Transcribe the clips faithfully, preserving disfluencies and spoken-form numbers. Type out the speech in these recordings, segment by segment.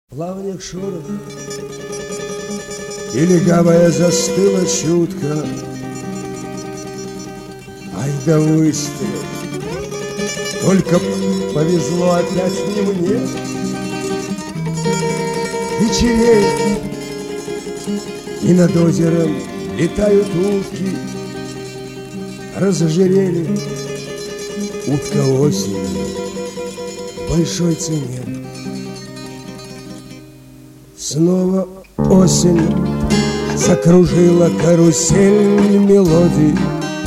Плавник шорох, и легавая застыла чутко. Ай да выстрел, только повезло опять не мне. Вечереет, и над озером летают утки. Разожирели утка осенью в большой цене. Снова осень закружила карусель мелодий.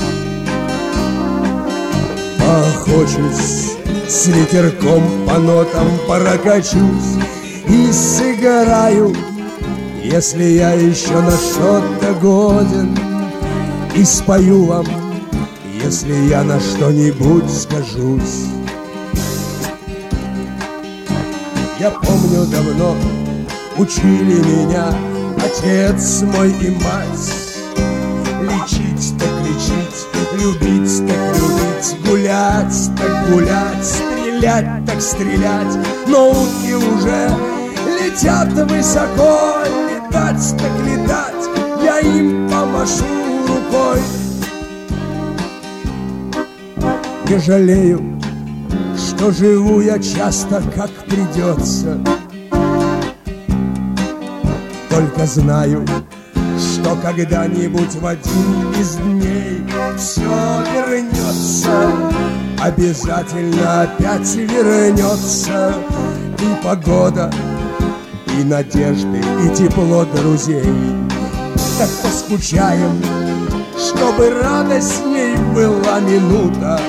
Поохочусь с ветерком по нотам, прокачусь и сыграю, если я еще на что-то годен, и спою вам, если я на что-нибудь скажусь. Я помню, давно учили меня отец мой и мать. Лечить так лечить, любить так любить, гулять так гулять, стрелять так стрелять. Но утки уже летят высоко, летать так летать, я им помашу рукой. Не жалею, что живу я часто, как придется. Только знаю, что когда-нибудь в один из дней все вернется. Обязательно опять вернется. И погода, и надежды, и тепло друзей. Так поскучаем, чтобы радостней была минута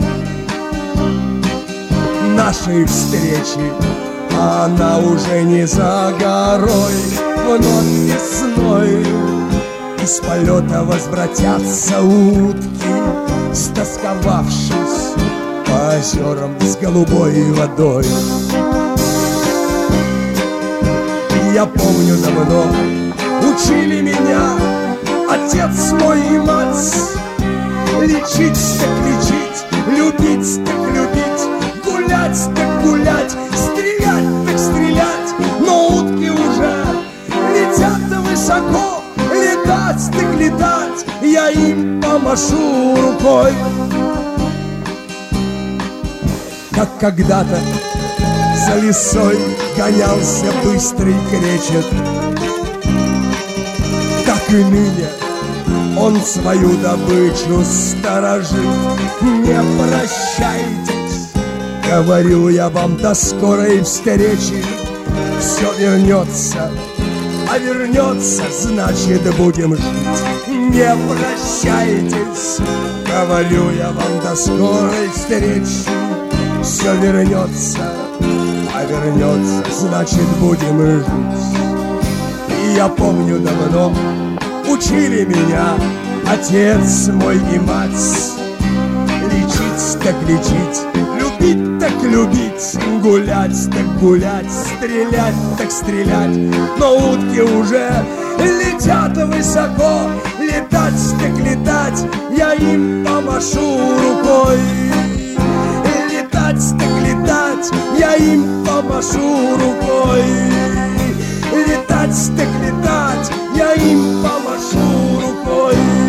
нашей встречи, а она уже не за горой. Вновь весной из полета возвратятся утки, стосковавшись по озерам с голубой водой. Я помню, давно учили меня отец мой и мать. Лечить так лечить, любить так любить, гулять так гулять, стрелять так стрелять. Но утки уже летят высоко, летать так летать, я им помашу рукой. Как когда-то за лисой гонялся быстрый кречет, так и ныне он свою добычу сторожит. Не прощайтесь, говорю я вам, до скорой встречи. Все вернется, а вернется, значит будем жить. Не прощайтесь, говорю я вам, до скорой встречи. Все вернется, а вернется, значит будем жить. И я помню, давно учили меня отец мой и мать. Лечить так лечить, любить так любить, гулять так гулять, стрелять так стрелять. Но утки уже летят высоко, летать так летать, я им помашу рукой. Летать так летать, я им помашу рукой. Летать так летать, я им помашу рукой.